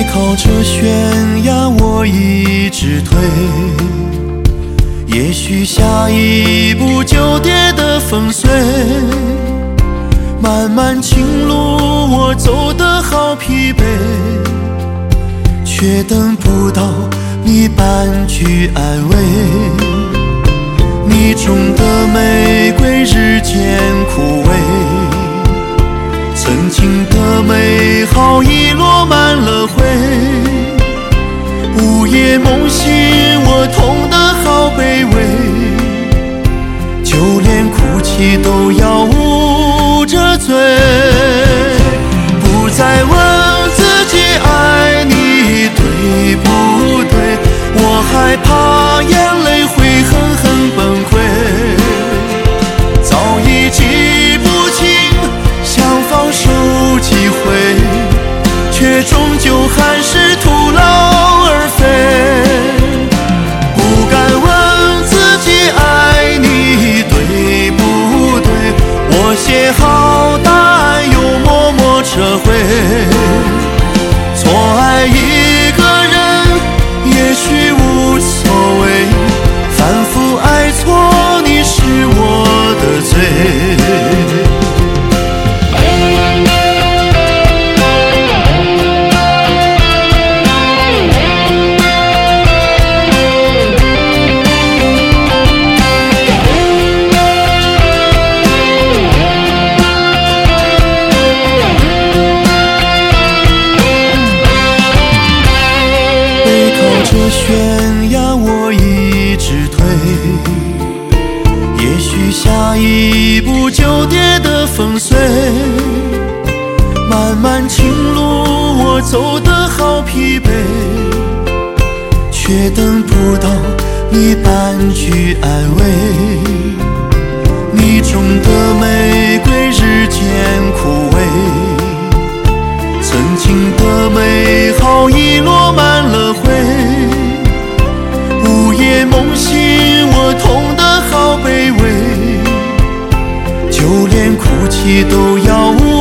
背靠着悬崖我一直退，也许下一步就跌得粉碎。漫漫情路我走得好疲惫，却等不到你半句安慰。你种的玫瑰日渐枯萎，曾经的美好已落满了灰。午夜梦醒我痛得好卑微，就连哭泣都要捂着嘴，不再问自己爱你对不对，我害怕眼泪会狠狠崩溃。早已记不清想放手机会，却终究还是徒劳而废。不敢问自己爱你对不对，我写好答案又默默撤回。错爱一个人也许无所谓，反复爱错你是我的罪。悬崖我一直退，也许下一步就跌得粉碎。漫漫情路我走得好疲惫，却等不到你半句安慰。你种的玫瑰日渐枯萎，曾经的美好已落满了灰。午夜梦醒我痛得好卑微，就连哭泣都要